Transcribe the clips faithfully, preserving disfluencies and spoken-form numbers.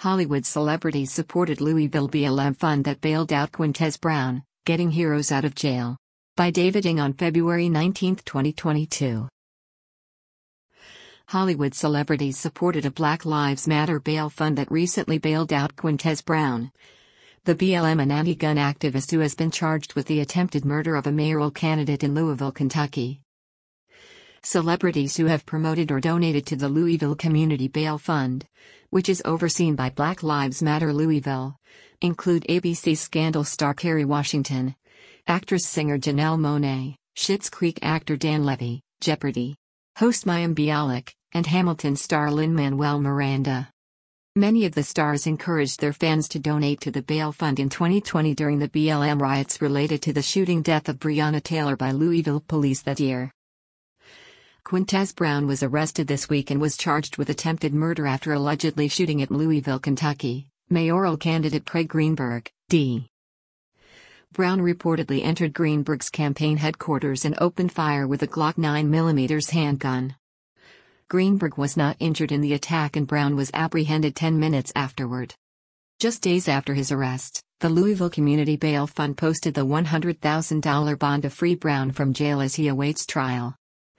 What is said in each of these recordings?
Hollywood celebrities supported Louisville B L M fund that bailed out Quintez Brown, getting heroes out of jail. By David Ng on February nineteenth, twenty twenty-two. Hollywood celebrities supported a Black Lives Matter bail fund that recently bailed out Quintez Brown, the B L M and anti-gun activist who has been charged with the attempted murder of a mayoral candidate in Louisville, Kentucky. Celebrities who have promoted or donated to the Louisville Community Bail Fund, which is overseen by Black Lives Matter Louisville, include A B C Scandal star Kerry Washington, actress-singer Janelle Monáe, Schitt's Creek actor Dan Levy, Jeopardy! Host Mayim Bialik, and Hamilton star Lin-Manuel Miranda. Many of the stars encouraged their fans to donate to the bail fund in twenty twenty during the B L M riots related to the shooting death of Breonna Taylor by Louisville police that year. Quintez Brown was arrested this week and was charged with attempted murder after allegedly shooting at Louisville, Kentucky, mayoral candidate Craig Greenberg, D. Brown reportedly entered Greenberg's campaign headquarters and opened fire with a Glock nine millimeter handgun. Greenberg was not injured in the attack and Brown was apprehended ten minutes afterward. Just days after his arrest, the Louisville Community Bail Fund posted the one hundred thousand dollars bond to free Brown from jail as he awaits trial.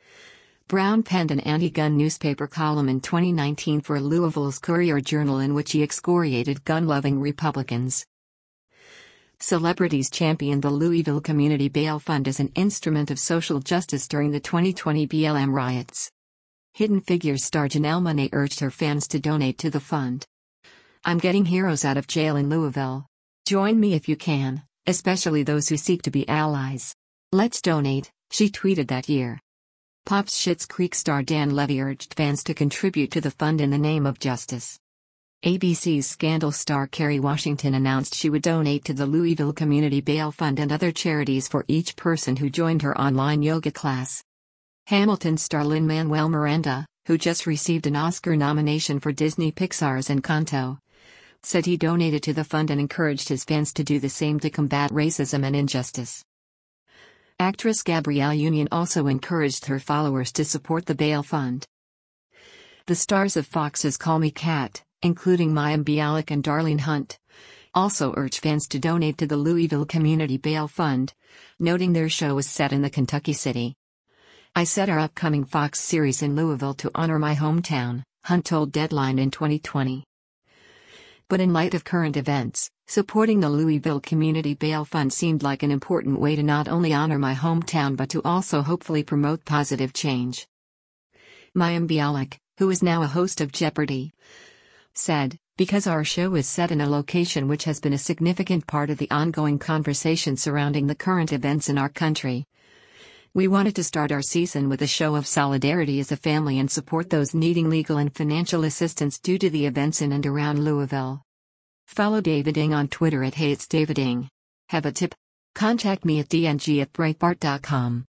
Brown penned an anti-gun newspaper column in twenty nineteen for Louisville's Courier-Journal in which he excoriated gun-loving Republicans. Celebrities championed the Louisville Community Bail Fund as an instrument of social justice during the twenty twenty B L M riots. Hidden Figures star Janelle Monáe urged her fans to donate to the fund. "I'm getting heroes out of jail in Louisville. Join me if you can, especially those who seek to be allies. Let's donate," she tweeted that year. Pop's Schitt's Creek star Dan Levy urged fans to contribute to the fund in the name of justice. A B C's Scandal star Kerry Washington announced she would donate to the Louisville Community Bail Fund and other charities for each person who joined her online yoga class. Hamilton star Lin-Manuel Miranda, who just received an Oscar nomination for Disney Pixar's Encanto, said he donated to the fund and encouraged his fans to do the same to combat racism and injustice. Actress Gabrielle Union also encouraged her followers to support the bail fund. The stars of Fox's Call Me Kat, including Mayim Bialik and Darlene Hunt, also urged fans to donate to the Louisville Community Bail Fund, noting their show is set in the Kentucky City. "I set our upcoming Fox series in Louisville to honor my hometown," Hunt told Deadline in twenty twenty. But in light of current events, supporting the Louisville Community Bail Fund seemed like an important way to not only honor my hometown but to also hopefully promote positive change. Mayim Bialik, who is now a host of Jeopardy!, said, "Because our show is set in a location which has been a significant part of the ongoing conversation surrounding the current events in our country, we wanted to start our season with a show of solidarity as a family and support those needing legal and financial assistance due to the events in and around Louisville." Follow David Ng on Twitter at Hey It's David Ng. Have a tip? Contact me at d n g at breitbart dot com.